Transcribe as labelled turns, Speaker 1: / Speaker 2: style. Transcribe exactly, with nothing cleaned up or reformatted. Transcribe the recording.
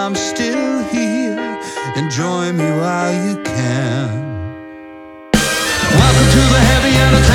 Speaker 1: I'm still here. Enjoy me while you can. Welcome to the heavy entertainment.